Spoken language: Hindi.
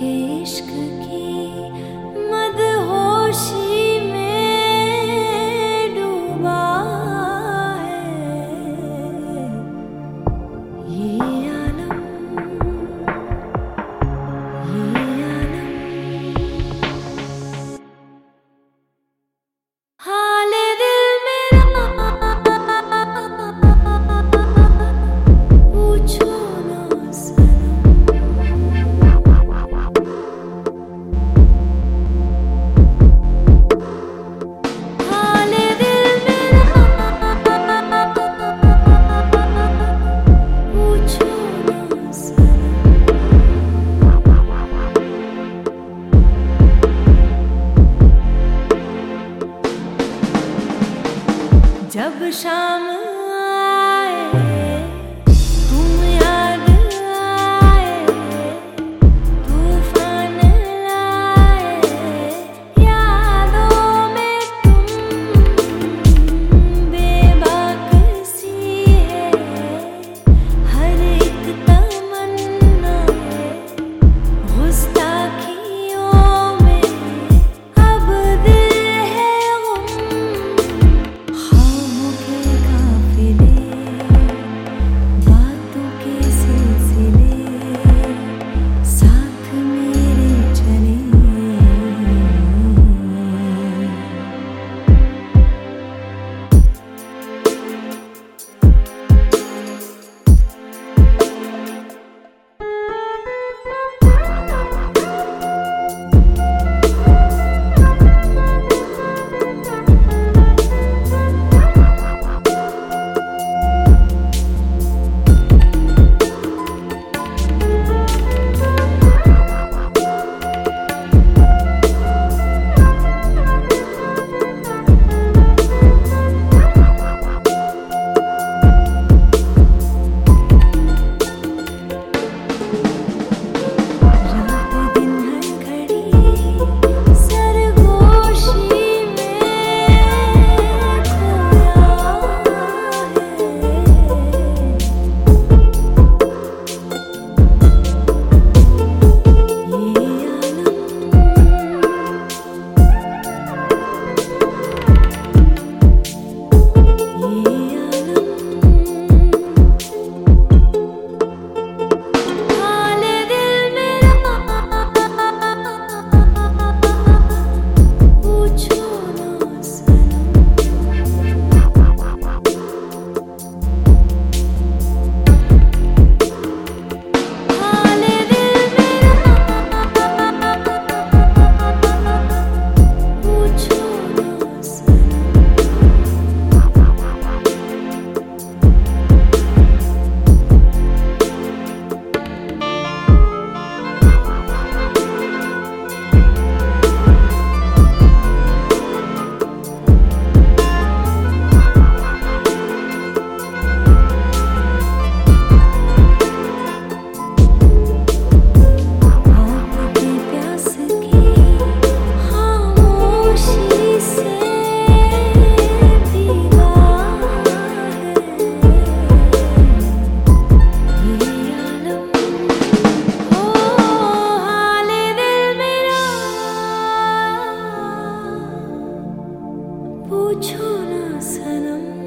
के इश्क की मदहोशी में डूबा है ये आलम, ये आलम। हाले दिल मेरा पूछो ना सनम। हाले दिल मेरा पूछो ना सनम। जब शाम आए तुम याद आए, तूफान लाए यादों में तुम। बेबाक सी है हर एक तमन्ना, गुस्ताखियों में अब दिल है गुम। ख्वाबों के काफिले, बातों के सिलसिले साथ मेरे चले। रात दिन हर घड़ी सरगोशी में खोया है ये हाले दिल मेरा पूछो ना सनम। हाले दिल मेरा पूछो ना सनम। आपकी प्यास की खामोशी से भीगा है ये आलम। ओ हाले दिल मेरा पूछो ना सनम।